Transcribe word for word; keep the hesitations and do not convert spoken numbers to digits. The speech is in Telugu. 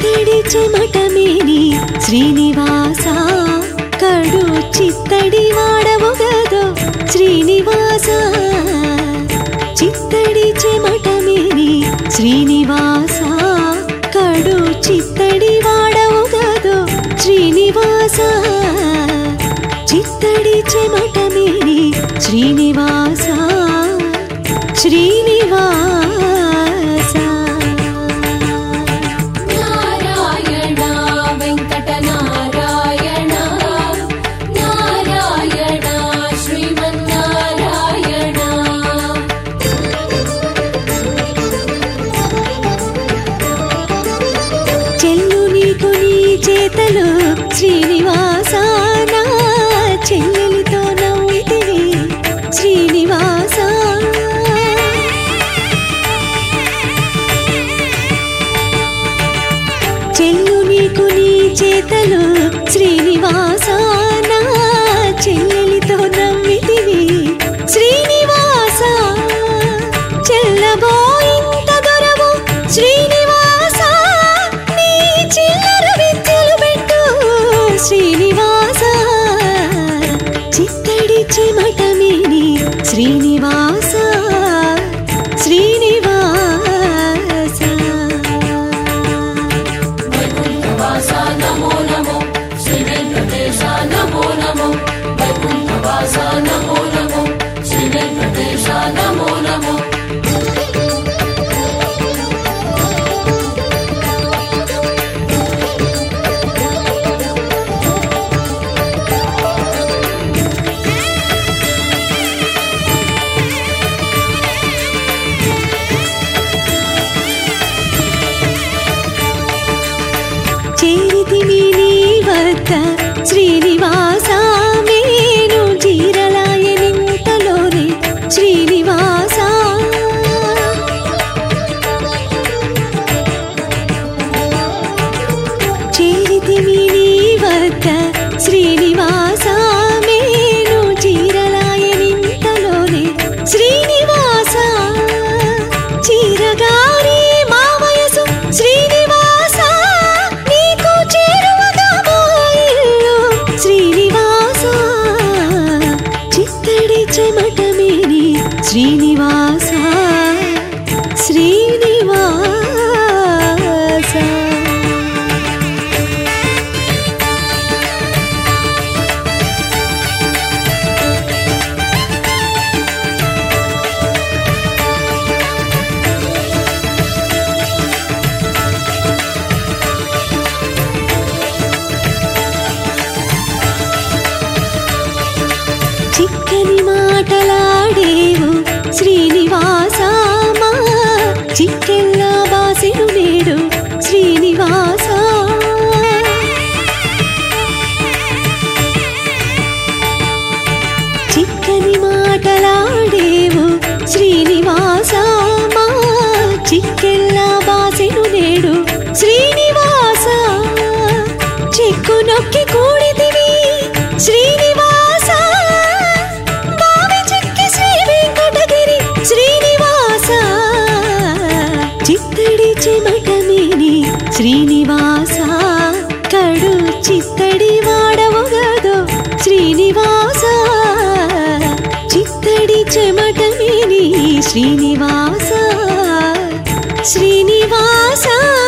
చిత్తడి చెమటమేని శ్రీనివాస కడు చిత్తడి వాడవు గదో శ్రీనివాస చిత్తడి చెమటమేని శ్రీనివాస కడు చిత్తడి వాడవు గదో శ్రీనివాస చిత్తడి చెమటమేని శ్రీనివాస శ్రీనివాస నారాయణ వెంకట నారాయణ నారాయణ శ్రీమన్నారాయణ చెల్లు నీకు నీ చేతలు శ్రీనివాస నా చెల్లెలితో నవ్వితివి శ్రీనివాస చెల్లు నీకు నీ చేతలు శ్రీనివాస నా చెల్లెలితో నవ్వితివి శ్రీనివాస చెల్లబోయింత దొరవు శ్రీనివాస నీ చిల్లర విద్యలు పెట్టు శ్రీనివాస చిత్తడి చెమటమేని శ్రీనివాస శ్రీనివాస వైకుంఠవాస నమో నమో శ్రీ వెంకటేశ నమో నమో వైకుంఠవాస నమో నమో శ్రీ వెంకటేశ నమో నమో చేరితివి నీ వద్ద శ్రీనివాస మేను జీరలాయనింతలోనే శ్రీనివాస చేరితివి నీ వద్ద శ్రీనివాస మేను జీరలాయనింతలోనే శ్రీనివాస చీరగారి మా వయసు శ్రీనివాస నీకు చేరువగా మా ఇల్లు శ్రీనివాస చిత్తడి చెమటమేని శ్రీనివాస శ్రీనివాస చిక్కని మాటలాడేవు శ్రీనివాస మా చిక్కెల్లా బాసెను నేడు శ్రీనివాస చిక్కని మాటలాడేవు శ్రీనివాస మా చిక్కెల్లా బాసెను నేడు శ్రీనివాస చెక్కు నొక్కి కూడితివి శ్రీనివాస బావి చెక్కి శ్రీ వెంకటగిరి శ్రీనివాస చిత్తడి చెమటమేని శ్రీనివాస కడు చిత్తడి వాడవు గదో శ్రీనివాస చిత్తడి చెమటమేని శ్రీనివాస శ్రీనివాస